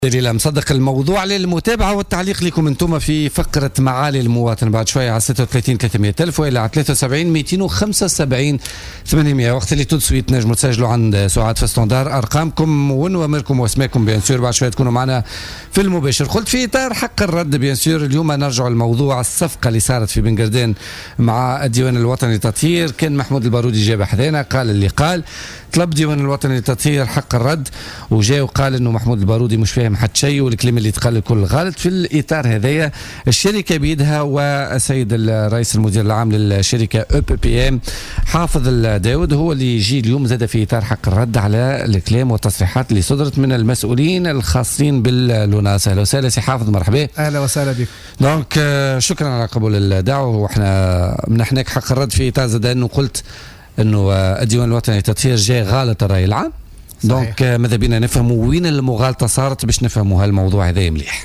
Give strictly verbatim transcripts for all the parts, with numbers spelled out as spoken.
لا مصدق الموضوع للمتابعة والتعليق لكم انتم في فقرة معالي المواطن بعد شوية على ستة وثلاثين ثلاثمية ألف وإلى على ثلاثة وسبعين مئتين وخمسة وسبعين ثمانمية. وقت اللي تدسوا تنجموا تسجلوا عند سعاد في ستاندار أرقامكم ونوامركم واسماءكم بيان سور بعد شوية تكونوا معنا في المباشر. قلت في إطار حق الرد بيان سور اليوم نرجع الموضوع الصفقة اللي صارت في بن قردان مع الديوان الوطني للتطهير. كان محمود البارودي جاب حذانا قال اللي قال طلب الديوان الوطني للتطهير حق الرد وجاء وقال انه محمود البارودي مش فاهم حتى شيء والكلام اللي تقال الكل غلط. في الاطار هذايا الشركه بيدها والسيد الرئيس المدير العام للشركه او بي بي ام حافظ الداود هو اللي يجي اليوم زاد في اطار حق الرد على الكلام والتصريحات اللي صدرت من المسؤولين الخاصين باللوناس. اهلا وسهلا سي حافظ، مرحبا. اهلا وسهلا بك. دونك شكرا على قبول الدعوه واحنا منحناك حق الرد في اطار زاد انه قلت انه الديوان الوطني للتطهير جاي غالط الراي العام. دونك ماذا بينا نفهموا وين المغالطه صارت باش نفهموا هالموضوع هذا مليح.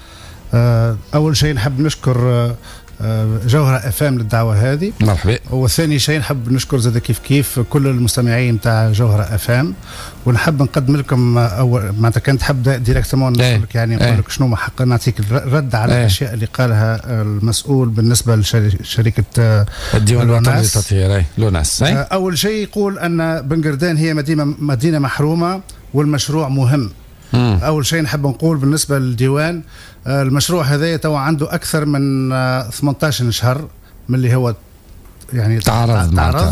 اول شيء نحب نشكر جوهرة افام للدعوه هذه، مرحبا. وثاني شيء نحب نشكر زاد كيف كيف كل المستمعين تاع جوهرة افام، ونحب نقدم لكم اول معناتها كنت حب ديريكتومون نقول لك يعني نقول لك شنو حق نعطيك الرد على ايه. الاشياء اللي قالها المسؤول بالنسبه لشركه الديوان الوطني للتطهير لوناس. اول شيء يقول ان بن قردان هي مدينه مدينه محرومه والمشروع مهم. مم. اول شيء نحب نقول بالنسبه للديوان المشروع هذا توا عنده اكثر من ثمانية عشر شهر من اللي هو يعني تعرض تعرض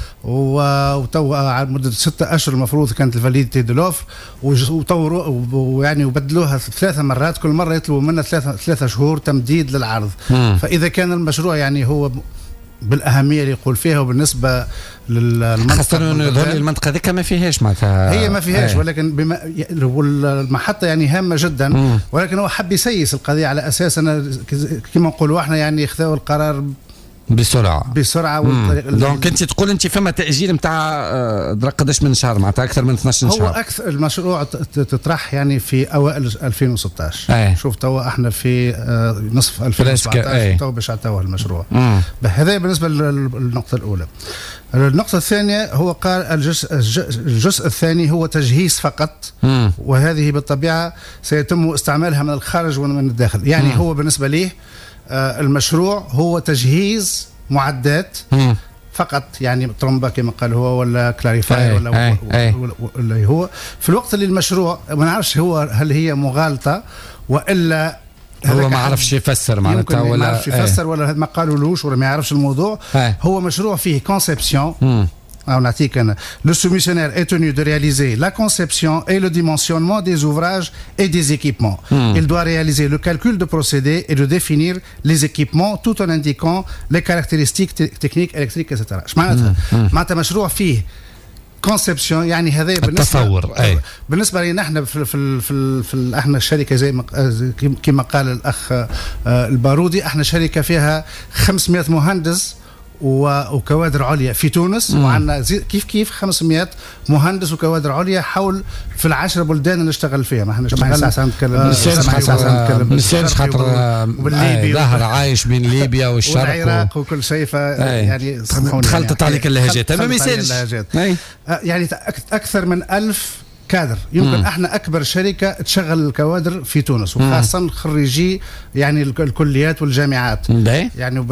وتوا على مده ستة اشهر المفروض كانت الفاليديتي دو لوفر وطوروا ويعني وبدلوها ثلاثه مرات، كل مره يطلبوا منا ثلاثه ثلاثه شهور تمديد للعرض. مم. فاذا كان المشروع يعني هو بالاهميه اللي يقول فيها وبالنسبه للمنطقه خاصه انه يظهر لي المنطقه ذيك ما فيهاش معناتها هي ما فيهاش. أي. ولكن بما المحطه يعني هامه جدا. مم. ولكن هو حب يسيس القضيه على اساس انا كما نقولوا احنا يعني خذوا القرار بسرعه بسرعه. دونك انت تقول انت فما تاجيل نتاع قداش من شهر معناتها اكثر من اثناش شهر. هو اكثر المشروع تطرح يعني في اوائل ألفين وستة عشر. أي. شوف توا احنا في نصف ألفين وسبعة عشر تو باش عطاوه المشروع. هذا بالنسبه للنقطه الاولى. النقطه الثانيه هو قال الجزء, الجزء الثاني هو تجهيز فقط. مم. وهذه بالطبيعه سيتم استعمالها من الخارج ومن الداخل. يعني مم. هو بالنسبه ليه المشروع هو تجهيز معدات مم. فقط، يعني ترومبا كما قال هو ولا كلاريفاي ولا, أي ولا, ولا, ولا هو في الوقت اللي المشروع ما نعرفش هو هل هي مغالطه والا هو ما عرفش يفسر معناتها ولا ما عرفش يفسر ولا ما قالولوش ولا ما يعرفش الموضوع. أي. هو مشروع فيه كونسيبسيون. Le soumissionnaire est tenu de réaliser la conception et le dimensionnement des ouvrages et des équipements. Hmm. Il doit réaliser le calcul de procédés et de définir les équipements tout en indiquant les caractéristiques techniques électriques et cetera. معناتها معناتها مشروع فيه كونسبسيون يعني هذا بالنسبه أي. بالنسبه لنا احنا في في في, في احنا الشركه زي ما كما قال الاخ البارودي احنا شركه فيها خمسمائة مهندس وكوادر عليا في تونس. مم. وعندنا كيف كيف خمسمائة مهندس وكوادر عليا حول في العشر بلدان اللي نشتغل فيها. ما احنا اشتغلنا ساعه نتكلم نسالش خاطر ظاهر عايش بين ليبيا والشرق والعراق و... وكل شيء ف يعني تخلطت عليك اللهجات ما مثالش يعني اكثر من ألف كادر يمكن. مم. احنا اكبر شركه تشغل الكوادر في تونس وخاصه خريجي يعني الكليات والجامعات. مم. يعني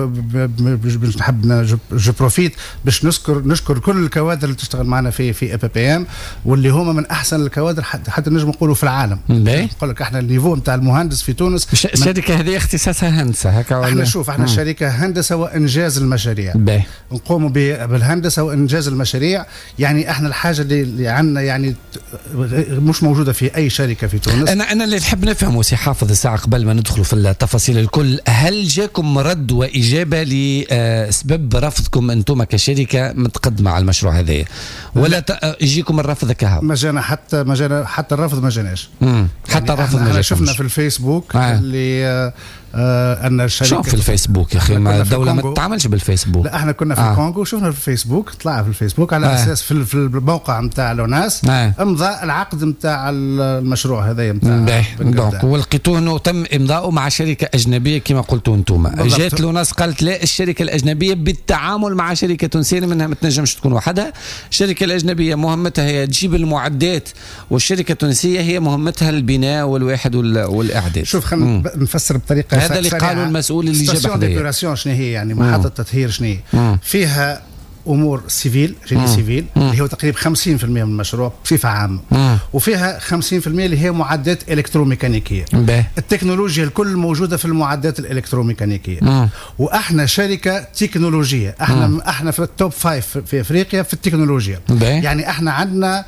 بنحب جو بروفيت باش نذكر نشكر كل الكوادر اللي تشتغل معنا في في اي بي بي ام واللي هما من احسن الكوادر حتى, حتى نجم نقولوا في العالم. نقول لك احنا النيفو نتاع المهندس في تونس. الشركه هذه اختصاصها هندسه هكا ولا؟ احنا شوف احنا الشركه هندسه وانجاز المشاريع. باهي. نقوموا بالهندسه وانجاز المشاريع. يعني احنا الحاجه اللي عندنا يعني مش موجوده في اي شركه في تونس. انا انا اللي نحب نفهمه سي حافظ الساعه قبل ما ندخلوا في التفاصيل الكل، هل جاكم رد واجابه لسبب رفضكم انتم كشركه متقدمه على المشروع هذا ولا يجيكم الرفض كهو؟ ما جانا حتى ما جانا حتى الرفض ما جاناش. حتى الرفض يعني ما جاش. شفنا في الفيسبوك. آه. اللي آه ان الشركه شوف في الفيسبوك يا اخي الدوله ما تتعاملش بالفيسبوك. لا احنا كنا في آه. الكونغو شفنا في الفيسبوك طلع في الفيسبوك على آه. اساس في, في الموقع نتاع لوناس آه. امضاء العقد نتاع المشروع هذا نتاع دونك ولقيتوه انه تم امضاؤه مع شركه اجنبيه كما قلتوا انتم. جات لوناس قالت لا الشركه الاجنبيه بالتعامل مع شركه تونسيه منها ما تنجمش تكون وحدها. الشركه الاجنبيه مهمتها هي تجيب المعدات والشركه التونسيه هي مهمتها البناء والواحد والاعداد. شوف خلينا نفسر بطريقه هذا اللي قالوا المسؤول اللي جاب حدايا. شنو هي يعني محطه تطهير شنو فيها امور سيفيل جيني سيفيل اللي هو تقريبا خمسين بالمئة من المشروع بصفه عامه مم. وفيها خمسين بالمئة اللي هي معدات الكتروميكانيكيه. مم. التكنولوجيا الكل موجوده في المعدات الالكتروميكانيكيه. مم. واحنا شركه تكنولوجيه احنا مم. احنا في التوب فايف في افريقيا في التكنولوجيا. مم. يعني احنا عندنا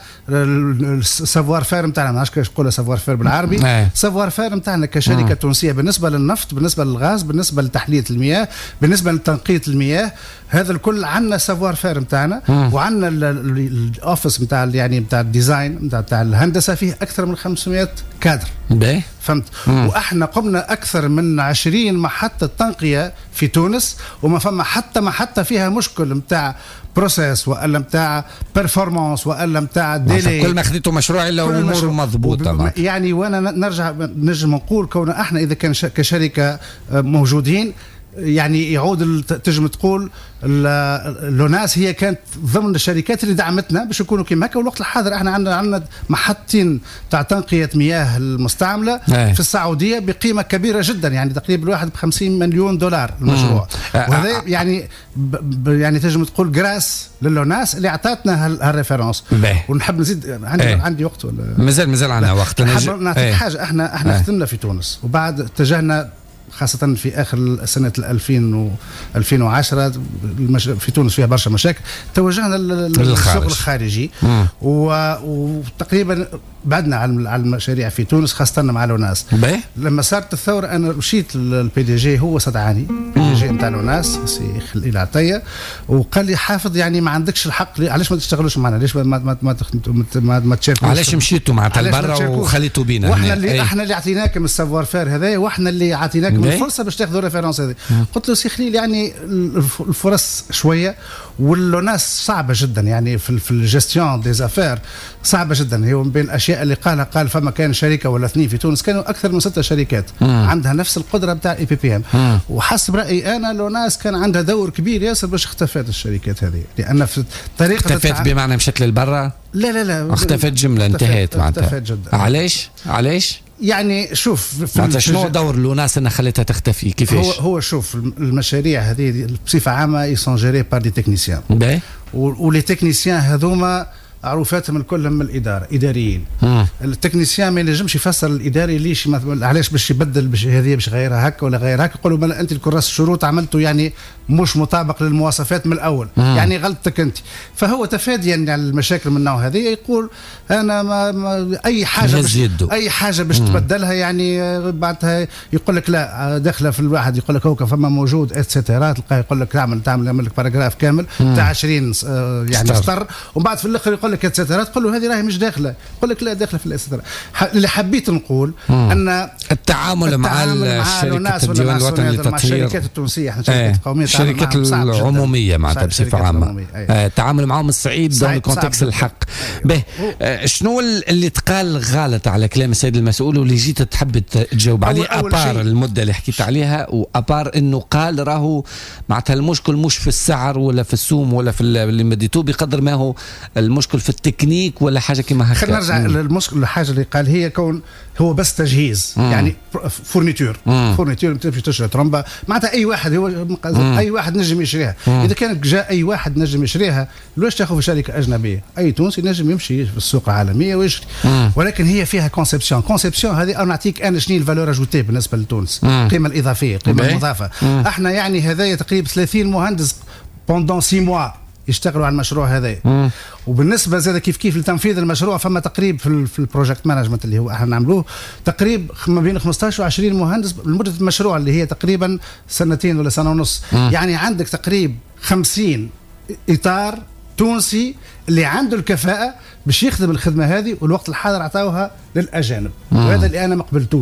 السافوار فير نتاعنا ما نعرفش كيفاش نقولها سافوار فير بالعربي. السافوار فير نتاعنا كشركه مم. تونسيه بالنسبه للنفط بالنسبه للغاز بالنسبه لتحليه المياه بالنسبه لتنقيه المياه هذا الكل عندنا سافوار فير نتاعنا وعندنا الاوفيس نتاع يعني نتاع الديزاين نتاع الهندسه فيه اكثر من خمسمئة كادر. باهي فهمت. مم. واحنا قمنا اكثر من عشرين محطه تنقيه في تونس وما فما حتى محطه فيها مشكل نتاع بروسيس والا نتاع بيرفورمانس والا نتاع ديلي. كل ما خديتوا مشروع الا امور مضبوطه يعني. وانا نرجع نجم نقول كون احنا اذا كان كشركه موجودين يعني يعود تجم تقول لوناس هي كانت ضمن الشركات اللي دعمتنا باش يكونوا كيما هكا. والوقت الحاضر احنا عندنا عندنا محطتين تاع تنقيه مياه المستعمله أي. في السعوديه بقيمه كبيره جدا يعني تقريبا الواحد ب خمسين مليون دولار المشروع. وهذا يعني ب يعني تجم تقول جراس للوناس اللي اعطتنا هالريفيرونس. ونحب نزيد عندي أي. عندي وقت ولا مازال مازال عندنا وقت. نحب نعطيك حاجه احنا احنا خدمنا في تونس وبعد اتجهنا خاصة في آخر سنة الألفين وألفين وعشرة في تونس فيها برشا مشاكل توجهنا للشغل الخارجي وتقريبا بعدنا على المشاريع في تونس خاصة مع لوناس. لما صارت الثورة أنا مشيت للبي دي جي هو صدعاني البي دي جي نتاع لوناس سي خليل عطية وقال لي حافظ يعني ما عندكش الحق علاش ما تشتغلوش معنا ليش ما ما ما ما, ما تشاركوش علاش مشيتوا مع برا وخليتوا بينا واحنا اللي ايه. احنا اللي عطيناكم السافوار فير هذا واحنا اللي عطيناكم الفرصة باش تاخذوا الريفيرونس هذه. قلت له سي خليل يعني الفرص شوية واللوناس صعبة جدا يعني في في الجستيون دي زافير صعبة جدا. هي بين الاشياء اللي قالها قال فما كان شركة ولا اثنين في تونس كانوا اكثر من ستة شركات مم. عندها نفس القدرة بتاع اي بي بي ام. وحسب رأيي انا لوناس كان عندها دور كبير ياسر باش اختفت الشركات هذه لان في طريقة اختفت بمعنى مشت للبرا. لا لا لا اختفت جملة انتهت معناتها. علاش علاش يعني شوف معناتها شنو دور لوناس انها خلتها تختفي كيفاش؟ هو هو شوف المشاريع هذه بصفة عامة يسون جيري بار دي تكنيسيان ولي تكنيسيان هذوما عروفاتهم الكل من الاداره اداريين. مم. التكنيسيان ما ينجمش يفسر الاداري ليش علاش باش يبدل باش هذه باش غيرها هكا ولا غير هكا. يقولوا ما انت الكراس الشروط عملته يعني مش مطابق للمواصفات من الاول. مم. يعني غلطتك انت. فهو تفاديا يعني المشاكل من النوع هذه يقول انا ما, ما اي حاجه باش اي حاجه باش تبدلها يعني بعدها يقول لك لا داخله في الواحد يقول لك هوكا فما موجود اتسترا تلقاه يقول لك تعمل تعمل يعمل لك باراجراف كامل تاع عشرين يعني سطر وبعد في الاخر يقول لك اتسترا تقول له هذه راهي مش داخله يقول لك لا داخله في الاتسترا. اللي حبيت نقول مم. ان التعامل مع الشركه الديوان الوطني للتطهير الشركات التونسيه احنا شركات قوميه الشركات العموميه معناتها بصفه عامه التعامل معهم الصعيب دون الكونتكست الحق. به شنو اللي تقال غلط على كلام السيد المسؤول واللي جيت تحب تجاوب عليه ابار المده اللي حكيت عليها وابار انه قال راهو معناتها المشكل مش في السعر ولا في السوم ولا في اللي مديتوه بقدر ما هو المشكل في التكنيك ولا حاجه كما هكا. خلينا نرجع للمشكل الحاجه اللي قال هي كون هو بس تجهيز مم. يعني فورنيتور فورنيتور تمشي تشري ترمبه معناتها اي واحد هو مم. اي واحد نجم يشريها. مم. اذا كانت جاء اي واحد نجم يشريها ليش تاخذ في شركه اجنبيه؟ اي تونسي نجم يمشي في السوق العالميه ويشري. مم. ولكن هي فيها كونسيبسيون كونسيبسيون هذه انا نعطيك انا شنو الفالور اجوتي بالنسبه لتونس القيمه الاضافيه القيمه المضافه. مم. احنا يعني هذايا تقريبا ثلاثين مهندس بوندون ستة موا يشتغلوا على المشروع هذا. وبالنسبه زاد كيف كيف لتنفيذ المشروع فما تقريب في في البروجكت مانجمنت اللي هو احنا نعملوه تقريب ما بين خمسطاش وعشرين مهندس لمده المشروع اللي هي تقريبا سنتين ولا سنه ونص. مم. يعني عندك تقريب خمسين اطار تونسي اللي عنده الكفاءه باش يخدم الخدمه هذه والوقت الحاضر عطاوها للاجانب. مم. وهذا اللي انا ما قبلتوش.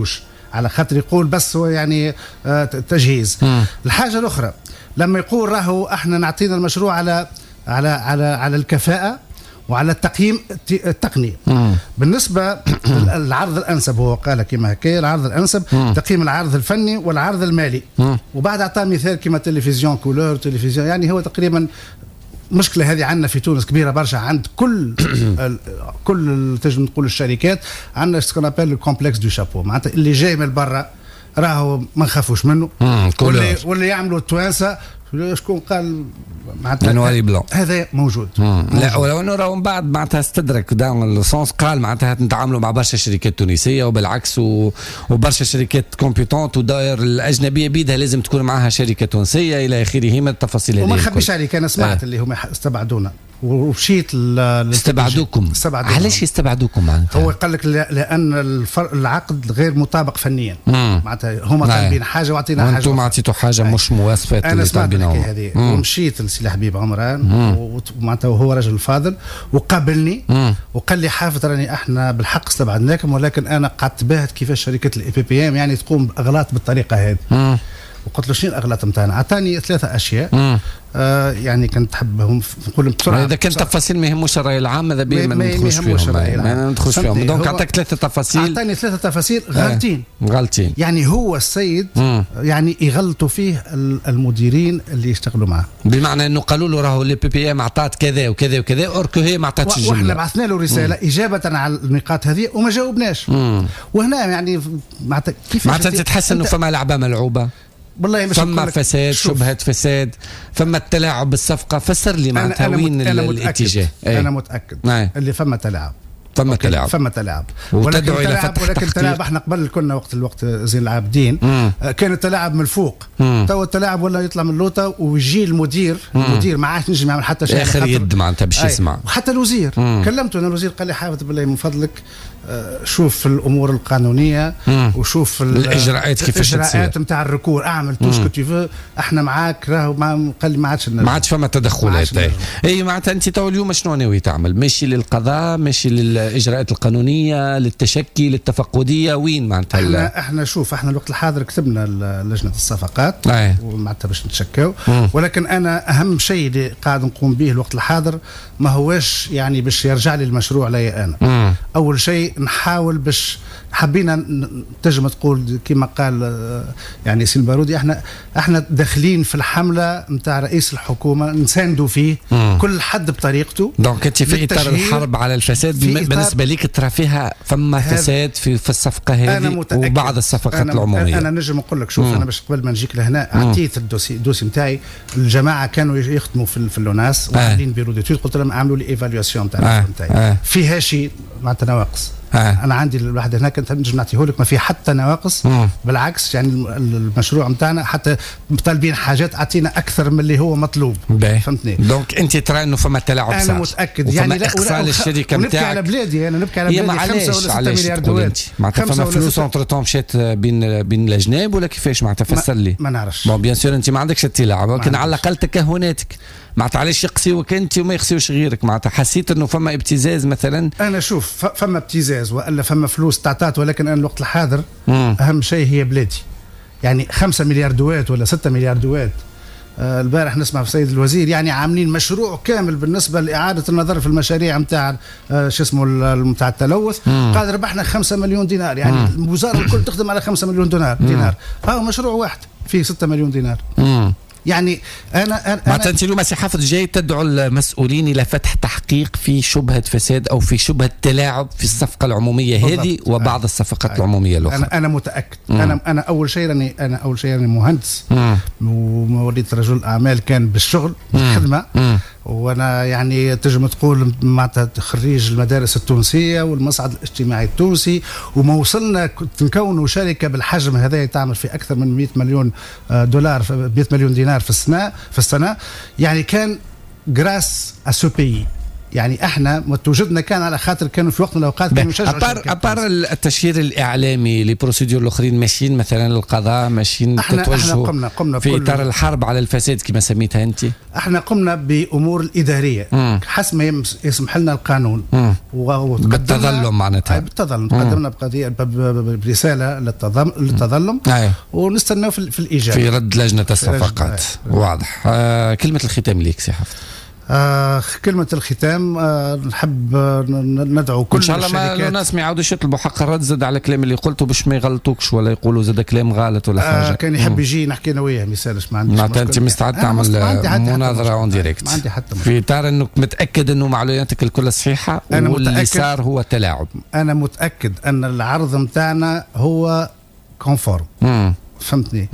على خاطر يقول بس هو يعني آه تجهيز. م. الحاجه الاخرى لما يقول راهو احنا نعطينا المشروع على على على على الكفاءه وعلى التقييم التقني. مم. بالنسبة للعرض الأنسب هو قال كما هكا العرض الأنسب مم. تقييم العرض الفني والعرض المالي. مم. وبعد أعطاه مثال كما تلفزيون كولور تلفزيون، يعني هو تقريبا مشكلة هذه عندنا في تونس كبيرة برشا عند كل كل تجم نقول الشركات، عندنا سكونابيل الكومبلكس دو شابو، معناتها اللي جاي من برا راهو ما نخافوش منه، واللي واللي يعملوا التوانسة شكون قال معناتها نواري بلون هذا موجود. لا ولو انه راهو من بعد معناتها استدرك داون السونس قال معناتها نتعاملوا مع برشا شركات تونسيه وبالعكس و... وبرشا شركات كومبيتونت وداير الاجنبيه بيدها لازم تكون معها شركه تونسيه الى اخره من التفاصيل هذه. وما نخبيش عليك انا سمعت آه. اللي هم استبعدونا ومشيت استبعدوكم. علاش يستبعدوكم معناتها؟ هو قال لك لان الفرق العقد غير مطابق فنيا، معناتها هما طالبين حاجه واعطينا حاجه وانتم اعطيتوا حاجه مش موافقه اللي طالبينها هذه. ومشيت لسي حبيب عمران ومعناتها وهو رجل فاضل وقابلني وقال لي حافظ راني احنا بالحق استبعدناكم، ولكن انا قعدت باهت كيفاش شركه الاي بي بي ام يعني تقوم باغلاط بالطريقه هذه. وقلت له شنو الاغلاط نتاعنا؟ اعطاني ثلاثه اشياء آه يعني كنت حبهم نقول بسرعه. اذا كان تفاصيل ما يهموش الراي العام ماذا بيا ما ندخلوش فيهم ما ندخلوش فيهم. دونك اعطاك ثلاثه تفاصيل، اعطاني ثلاثه تفاصيل غلطين غلطين يعني هو السيد مم. يعني يغلطوا فيه المديرين اللي يشتغلوا معه، بمعنى انه قالوا له راهو لي بي بي ام اعطات كذا وكذا وكذا اوركو هي ما اعطاتش الجمله، واحنا بعثنا له رساله مم. اجابه على النقاط هذه وما جاوبناش. مم. وهنا يعني معناتها كيف معناتها تتحس انه فما لعبه ملعوبه والله مش فما فساد شبهة فساد فما التلاعب بالصفقة. فسر لي معناتها وين الاتجاه؟ أنا, أنا متأكد أيه. اللي فما تلاعب فما تلاعب فما تلاعب ولكن تلاعب ولكن تلاعب احنا قبل كنا وقت الوقت زين العابدين مم. كان التلاعب من الفوق، تو التلاعب ولا يطلع من اللوطه ويجي المدير مم. المدير ما عادش نجم يعمل حتى شيء اخر يد معناتها باش يسمع. وحتى الوزير مم. كلمته انا الوزير قال لي حافظ بالله من فضلك شوف الامور القانونيه مم. وشوف الاجراءات كيفاش الاجراءات نتاع الركور اعمل توش كو احنا معاك راهو ما قال لي ما عادش ما عادش فما تدخلات. اي معناتها انت تو اليوم شنو ناوي تعمل؟ ماشي للقضاء ماشي للاجراءات القانونيه للتشكي للتفقديه وين معناتها؟ احنا احنا شوف احنا الوقت الحاضر كتبنا لجنه الصفقات ومعناتها باش نتشكاو، ولكن انا اهم شيء اللي قاعد نقوم به الوقت الحاضر ما هواش يعني باش يرجع لي المشروع لي انا. مم. اول شيء نحاول باش حبينا تجم تقول كما قال يعني سي البارودي احنا احنا داخلين في الحمله نتاع رئيس الحكومه نساندوا فيه مم. كل حد بطريقته. دونك انت في اطار الحرب على الفساد بالنسبه ليك ترى فيها فما فساد في في الصفقه هذه وبعض الصفقات أنا العموميه. انا نجم نقول لك شوف مم. انا باش قبل ما نجيك لهنا اعطيت الدوسي الدوسي نتاعي الجماعه كانوا يخدموا في في اللوناس وعاملين بيرو ديتود قلت لهم اعملوا لي ايفالواسيون نتاع نتاعي آه. فيها شيء معناتها نواقص. آه. انا عندي الواحد هناك انت نجم نعطيه لك ما في حتى نواقص مم. بالعكس يعني المشروع نتاعنا حتى طالبين حاجات اعطينا اكثر من اللي هو مطلوب. فهمتني؟ دونك انت ترى انه فما تلاعب انا صار. متاكد يعني لا اقصال الشركه نتاعك. نبكي على بلادي انا نبكي على بلادي خمسة ولا ستة مليار دولار معناتها فما فلوس اونتر طون مشات بين بين الاجناب ولا كيفاش معناتها فسر لي؟ ما نعرفش. بون بيان سور انت ما عندكش التلاعب ولكن على الاقل تكهناتك معناتها علاش يقصيوك انت وما يقصيوش غيرك؟ معناتها حسيت انه فما ابتزاز مثلا؟ انا شوف فما ابتزاز والا فما فلوس تعطات، ولكن انا الوقت الحاضر مم. اهم شيء هي بلادي. يعني خمسة مليار دوات ولا ستة مليار دوات. آه البارح نسمع في السيد الوزير يعني عاملين مشروع كامل بالنسبه لاعاده النظر في المشاريع نتاع آه شو اسمه نتاع التلوث، قال ربحنا خمسة مليون دينار، يعني مم. الوزاره الكل تخدم على خمسة مليون دينار دينار هذا مشروع واحد فيه ستة مليون دينار. مم. يعني انا انا معناتها انت اليوم سي حافظ جاي تدعو المسؤولين الى فتح تحقيق في شبهه فساد او في شبهه تلاعب في الصفقه العموميه هذه وبعض الصفقات أي. العموميه الاخرى. انا انا متاكد. مم. انا انا اول شيء راني انا اول شيء راني مهندس وموليد رجل اعمال كان بالشغل بالخدمه، وانا يعني تجم تقول معناتها خريج المدارس التونسيه والمصعد الاجتماعي التونسي، وما وصلنا نكونوا شركه بالحجم هذا تعمل في اكثر من مئة مليون دولار مئة مليون دينار في السنه في السنه يعني كان غراس ا سو بيي يعني احنا متوجدنا كان على خاطر كانوا في وقت من الاوقات كانوا يشجعوا ابار ابار التشهير الاعلامي لبروسيدور الاخرين ماشيين مثلا للقضاء ماشيين احنا تتوجهوا احنا قمنا قمنا في اطار الحرب على الفساد كما سميتها انت. احنا قمنا بامور الاداريه مم. حسب ما يسمح لنا القانون بالتظلم معناتها بالتظلم قدمنا بقضيه برساله للتظلم للتظلم ونستناو في, في الاجابه في رد لجنه الصفقات. واضح. آه كلمه الختام ليك سي حفظ. آه كلمة الختام آه نحب ندعو كل الشركات إن شاء الله ما الناس ما يعاودوش يطلبوا حق الرد زاد على الكلام اللي قلته باش ما يغلطوكش ولا يقولوا زاد كلام غلط ولا حاجة. آه كان يحب يجي نحكي أنا وياه مثالش ما عنديش معناتها أنت مستعد تعمل مناظرة أون ديريكت. ما عندي حتى في إطار أنك متأكد أنه معلوماتك الكل صحيحة واللي صار هو تلاعب. أنا متأكد أن العرض متاعنا هو كونفورم فهمتني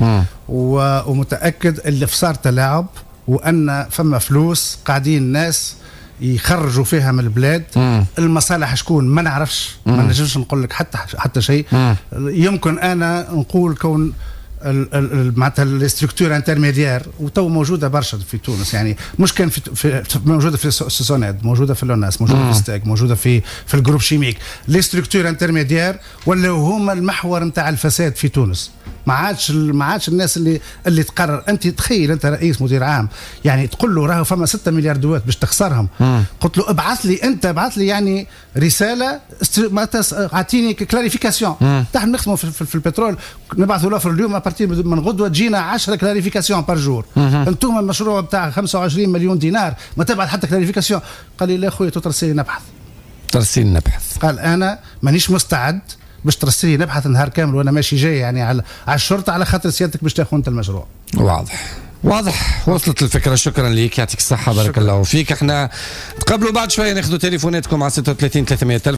ومتأكد اللي صار تلاعب وأن فما فلوس قاعدين الناس يخرجوا فيها من البلاد. مم. المصالح شكون ما نعرفش ما نجمش نقول لك حتى حتى شيء. يمكن أنا نقول كون معناتها الاستركتور انترميديار وتو موجوده برشا في تونس يعني مش كان في, في موجوده في السوناد موجوده في اللوناس موجوده مم. في ستاك موجوده في في الجروب شيميك. الاستركتور انترميديار ولا هما المحور نتاع الفساد في تونس. ما عادش ما عادش الناس اللي اللي تقرر. انت تخيل انت رئيس مدير عام يعني تقول له راهو فما ستة مليار دوات باش تخسرهم. مم. قلت له ابعث لي انت ابعث لي يعني رساله اعطيني كلاريفيكاسيون. تحنا نخدموا في, في, في البترول نبعثوا له اليوم من غدوه تجينا عشرة كلاريفيكاسيون بار جور. انتم المشروع بتاع خمسة وعشرين مليون دينار ما تبعث حتى كلاريفيكاسيون. قال لي لا خويا ترسلي نبحث ترسلي نبحث. قال انا مانيش مستعد باش ترسلي نبحث نهار كامل وانا ماشي جاي يعني على على الشرطه على خاطر سيادتك باش تاخذ انت المشروع. واضح واضح وصلت الفكره. شكرا لك يعطيك الصحه بارك الله فيك. احنا نتقابلوا بعد شويه ناخذوا تليفوناتكم على ستة وثلاثين ثلاثمية.